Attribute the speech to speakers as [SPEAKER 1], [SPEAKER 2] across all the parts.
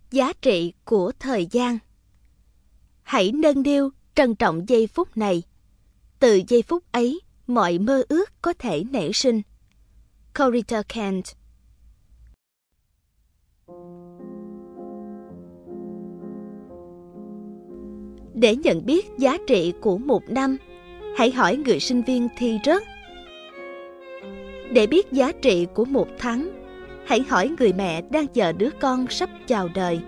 [SPEAKER 1] Giá trị của thời gian. Hãy nâng niu, trân trọng giây phút này. Từ giây phút ấy, mọi mơ ước có thể nảy sinh. Corita Kent. Để nhận biết giá trị của một năm, hãy hỏi người sinh viên thi rớt. Để biết giá trị của một tháng, hãy hỏi người mẹ đang chờ đứa con sắp chào đời.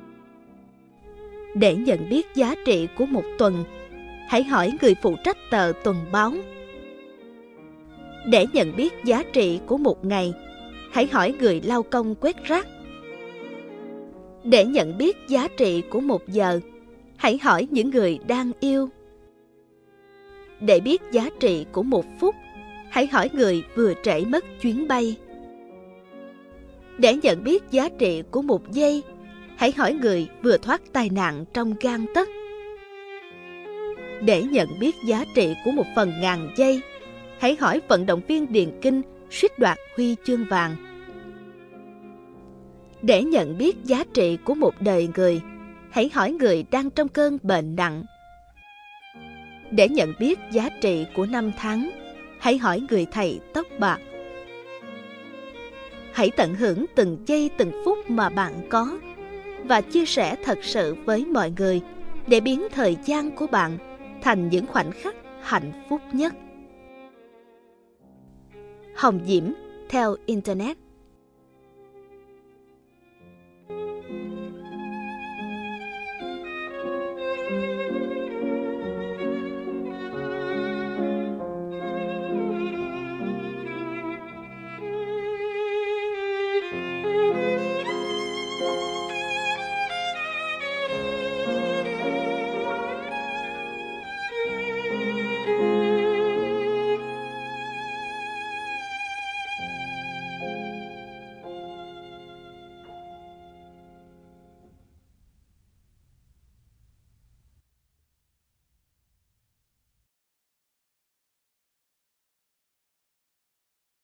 [SPEAKER 1] Để nhận biết giá trị của một tuần, hãy hỏi người phụ trách tờ tuần báo. Để nhận biết giá trị của một ngày, hãy hỏi người lau công quét rác. Để nhận biết giá trị của một giờ, hãy hỏi những người đang yêu. Để biết giá trị của một phút, hãy hỏi người vừa trễ mất chuyến bay. Để nhận biết giá trị của một giây, hãy hỏi người vừa thoát tai nạn trong gang tấc. Để nhận biết giá trị của một phần ngàn giây, hãy hỏi vận động viên điền kinh suýt đoạt huy chương vàng. Để nhận biết giá trị của một đời người, hãy hỏi người đang trong cơn bệnh nặng. Để nhận biết giá trị của năm tháng, hãy hỏi người thầy tóc bạc. Hãy tận hưởng từng giây từng phút mà bạn có và chia sẻ thật sự với mọi người để biến thời gian của bạn thành những khoảnh khắc hạnh phúc nhất. Hồng Diễm theo Internet.